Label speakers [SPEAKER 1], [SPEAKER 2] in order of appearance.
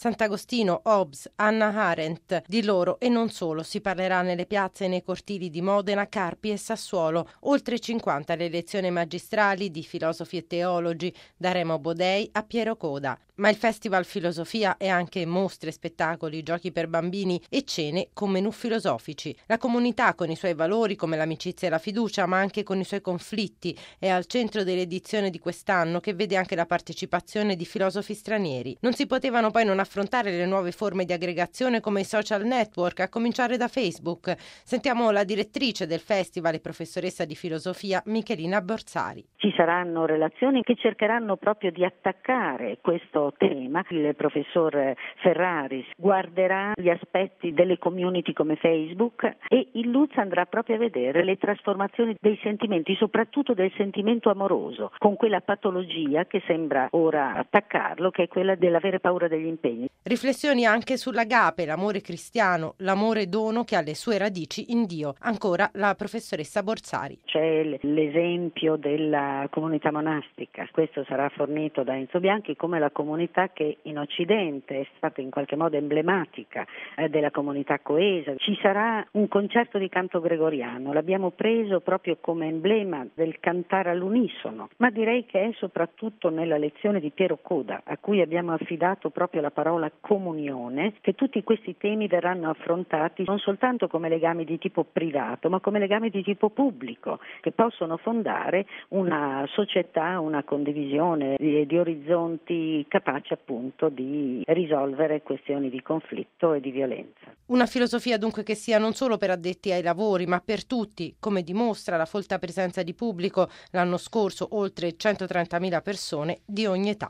[SPEAKER 1] Sant'Agostino, Hobbes, Hannah Arendt. Di loro e non solo si parlerà nelle piazze e nei cortili di Modena, Carpi e Sassuolo. Oltre 50 le lezioni magistrali di filosofi e teologi, da Remo Bodei a Piero Coda. Ma il Festival Filosofia è anche mostre, spettacoli, giochi per bambini e cene con menù filosofici. La comunità con i suoi valori come l'amicizia e la fiducia, ma anche con i suoi conflitti, è al centro dell'edizione di quest'anno, che vede anche la partecipazione di filosofi stranieri. Non si potevano poi non affrontare le nuove forme di aggregazione come i social network, a cominciare da Facebook. Sentiamo la direttrice del festival e professoressa di filosofia Michelina Borsari.
[SPEAKER 2] Ci saranno relazioni che cercheranno proprio di attaccare questo tema. Il professor Ferraris guarderà gli aspetti delle community come Facebook e il Luz andrà proprio a vedere le trasformazioni dei sentimenti, soprattutto del sentimento amoroso, con quella patologia che sembra ora attaccarlo, che è quella dell'avere paura degli impegni.
[SPEAKER 1] Riflessioni anche sull'agape, l'amore cristiano, l'amore dono che ha le sue radici in Dio. Ancora la professoressa Borsari.
[SPEAKER 2] C'è l'esempio della comunità monastica, questo sarà fornito da Enzo Bianchi come la comunità che in Occidente è stata in qualche modo emblematica della comunità coesa. Ci sarà un concerto di canto gregoriano, l'abbiamo preso proprio come emblema del cantare all'unisono, ma direi che è soprattutto nella lezione di Piero Coda, a cui abbiamo affidato proprio la parola comunione, che tutti questi temi verranno affrontati non soltanto come legami di tipo privato, ma come legami di tipo pubblico, che possono fondare una società, una condivisione di orizzonti capaci appunto di risolvere questioni di conflitto e di violenza.
[SPEAKER 1] Una filosofia dunque che sia non solo per addetti ai lavori, ma per tutti, come dimostra la folta presenza di pubblico l'anno scorso, oltre 130.000 persone di ogni età.